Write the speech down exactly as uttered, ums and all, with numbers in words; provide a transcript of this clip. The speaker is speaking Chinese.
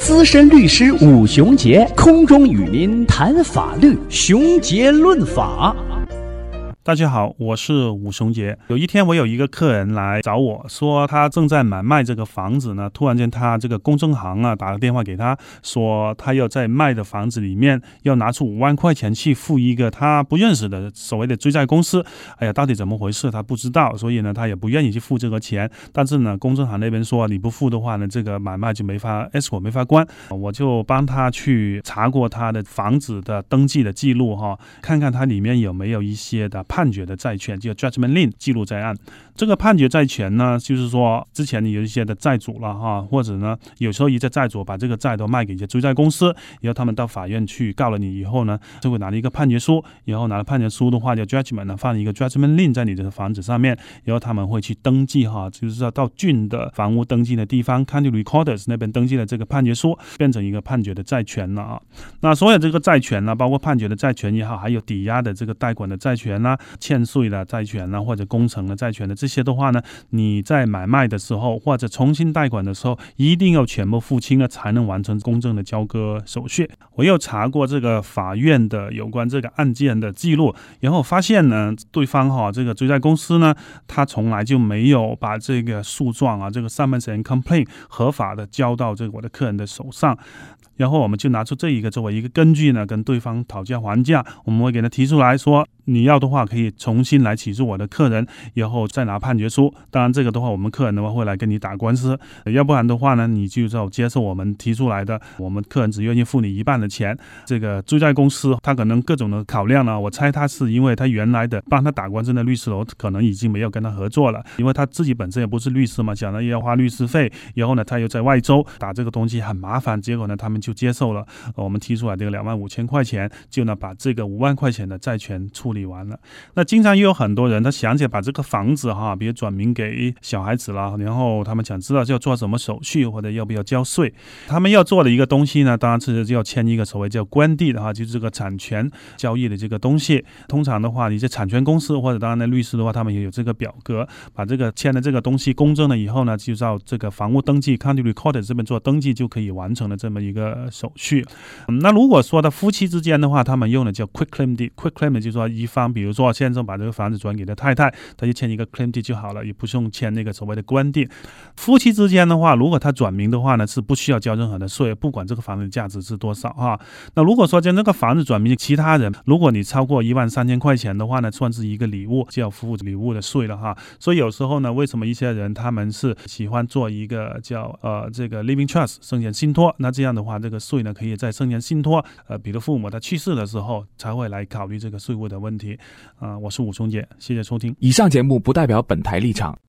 资深律师武雄杰空中与您谈法律，雄杰论法。 大家好，我是武雄杰。有一天我有一个客人来找我说，他正在买卖这个房子呢，突然间他这个公证行啊打个电话给他说，他要在卖的房子里面要拿出五万块钱去付一个他不认识的所谓的追债公司。哎呀，到底怎么回事他不知道，所以呢他也不愿意去付这个钱。但是呢公证行那边说你不付的话呢，这个买卖就没法 escrow 没法关。我就帮他去查过他的房子的登记的记录哈，看看他里面有没有一些的判决的债权，就 judgment lien 记录在案。这个判决债权呢，就是说之前有一些的债主了哈，或者呢有时候一些债主把这个债都卖给一些追债公司，然后他们到法院去告了你以后呢，就会拿了一个判决书，然后拿了判决书的话叫 judgment 呢，放一个 judgment lien 在你的房子上面，然后他们会去登记哈，就是到郡的房屋登记的地方 county recorders 那边登记了这个判决书，变成一个判决的债权了啊。那所有这个债权呢，包括判决的债权也好，还有抵押的这个贷款的债权啦、欠税的债权啦，或者工程的债权的这些的话呢，你在买卖的时候或者重新贷款的时候，一定要全部付清了，才能完成公证的交割手续。我有查过这个法院的有关这个案件的记录，然后发现呢，对方哈这个追债公司呢，他从来就没有把这个诉状啊，这个 summons and complaint 合法的交到这个我的客人的手上。然后我们就拿出这一个作为一个根据呢，跟对方讨价还价。我们会给他提出来说，你要的话可以重新来起诉我的客人，然后再拿判决书。当然这个的话，我们客人的话会来跟你打官司，要不然的话呢，你就要接受我们提出来的，我们客人只愿意付你一半的钱。这个追债公司他可能各种的考量呢，我猜他是因为他原来的帮他打官司的律师楼可能已经没有跟他合作了，因为他自己本身也不是律师嘛，想着要花律师费，然后呢他又在外州打这个东西很麻烦，结果呢他们就接受了我们提出来这个两万五千块钱，就呢把这个五万块钱的债权处理完了。那经常也有很多人他想起把这个房子哈，比如转名给小孩子啦，然后他们想知道要做什么手续或者要不要交税。他们要做的一个东西呢，当然是要签一个所谓叫官地的哈，就是这个产权交易的这个东西。通常的话，一些产权公司或者当然的律师的话，他们也有这个表格，把这个签的这个东西公证了以后呢，就照这个房屋登记 county recorder 这边做登记，就可以完成了这么一个手续。嗯、那如果说的夫妻之间的话，他们用的叫 quick claim deed。 quick claim 就是说一方比如说先生把这个房子转给了太太，他就签一个 claim deed 就好了，也不用签那个所谓的官地。夫妻之间的话，如果他转名的话呢，是不需要交任何的税，不管这个房子的价值是多少哈。那如果说将这个房子转名其他人，如果你超过一万三千块钱的话呢，算是一个礼物，就要付礼物的税了哈。所以有时候呢，为什么一些人他们是喜欢做一个叫呃这个 living trust 生前信托，那这样的话这个税呢可以在生前信托呃比如父母他去世的时候才会来考虑这个税务的问题。啊、呃，我是武雄杰，谢谢收听。 以上节目不代表本台立场，